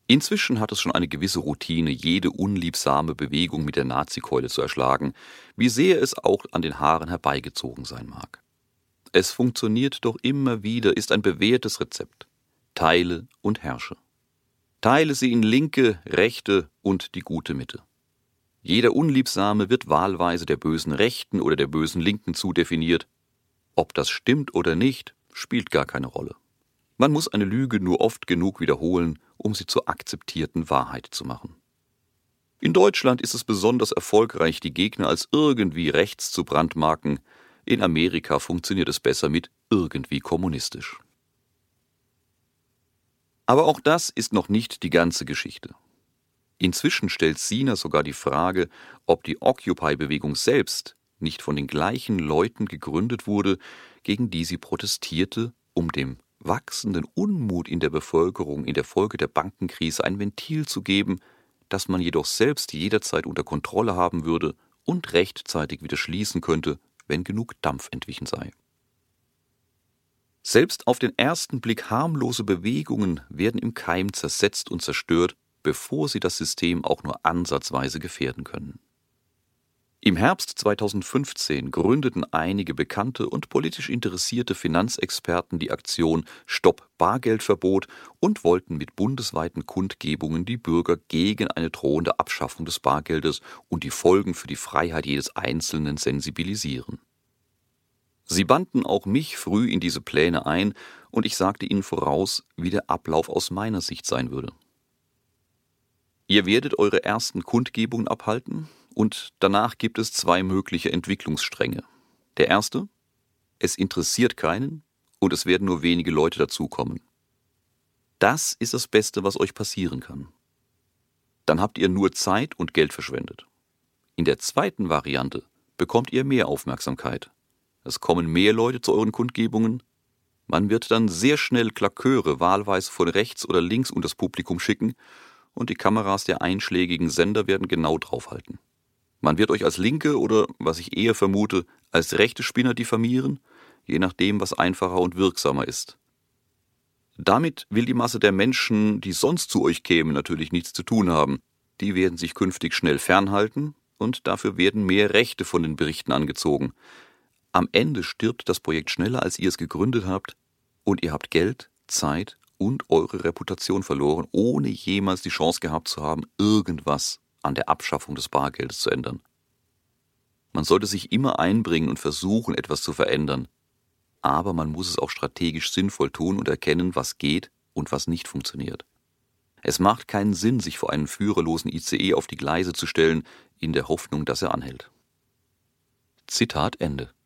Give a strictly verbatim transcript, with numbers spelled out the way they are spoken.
Inzwischen hat es schon eine gewisse Routine, jede unliebsame Bewegung mit der Nazikeule zu erschlagen, wie sehr es auch an den Haaren herbeigezogen sein mag. Es funktioniert doch immer wieder, ist ein bewährtes Rezept. Teile und herrsche. Teile sie in linke, rechte und die gute Mitte. Jeder Unliebsame wird wahlweise der bösen Rechten oder der bösen Linken zudefiniert. Ob das stimmt oder nicht, spielt gar keine Rolle. Man muss eine Lüge nur oft genug wiederholen, um sie zur akzeptierten Wahrheit zu machen. In Deutschland ist es besonders erfolgreich, die Gegner als irgendwie rechts zu brandmarken. In Amerika funktioniert es besser mit irgendwie kommunistisch. Aber auch das ist noch nicht die ganze Geschichte. Inzwischen stellt Sina sogar die Frage, ob die Occupy-Bewegung selbst nicht von den gleichen Leuten gegründet wurde, gegen die sie protestierte, um dem wachsenden Unmut in der Bevölkerung in der Folge der Bankenkrise ein Ventil zu geben, das man jedoch selbst jederzeit unter Kontrolle haben würde und rechtzeitig wieder schließen könnte, wenn genug Dampf entwichen sei. Selbst auf den ersten Blick harmlose Bewegungen werden im Keim zersetzt und zerstört, bevor sie das System auch nur ansatzweise gefährden können. Im Herbst zweitausendfünfzehn gründeten einige bekannte und politisch interessierte Finanzexperten die Aktion Stopp Bargeldverbot und wollten mit bundesweiten Kundgebungen die Bürger gegen eine drohende Abschaffung des Bargeldes und die Folgen für die Freiheit jedes Einzelnen sensibilisieren. Sie banden auch mich früh in diese Pläne ein und ich sagte ihnen voraus, wie der Ablauf aus meiner Sicht sein würde. Ihr werdet eure ersten Kundgebungen abhalten und danach gibt es zwei mögliche Entwicklungsstränge. Der erste: Es interessiert keinen und es werden nur wenige Leute dazukommen. Das ist das Beste, was euch passieren kann. Dann habt ihr nur Zeit und Geld verschwendet. In der zweiten Variante bekommt ihr mehr Aufmerksamkeit. Es kommen mehr Leute zu euren Kundgebungen. Man wird dann sehr schnell Klaköre wahlweise von rechts oder links unter das Publikum schicken und die Kameras der einschlägigen Sender werden genau draufhalten. Man wird euch als Linke oder, was ich eher vermute, als rechte Spinner diffamieren, je nachdem, was einfacher und wirksamer ist. Damit will die Masse der Menschen, die sonst zu euch kämen, natürlich nichts zu tun haben. Die werden sich künftig schnell fernhalten und dafür werden mehr Rechte von den Berichten angezogen. Am Ende stirbt das Projekt schneller, als ihr es gegründet habt, und ihr habt Geld, Zeit und eure Reputation verloren, ohne jemals die Chance gehabt zu haben, irgendwas an der Abschaffung des Bargeldes zu ändern. Man sollte sich immer einbringen und versuchen, etwas zu verändern. Aber man muss es auch strategisch sinnvoll tun und erkennen, was geht und was nicht funktioniert. Es macht keinen Sinn, sich vor einen führerlosen I C E auf die Gleise zu stellen, in der Hoffnung, dass er anhält. Zitat Ende.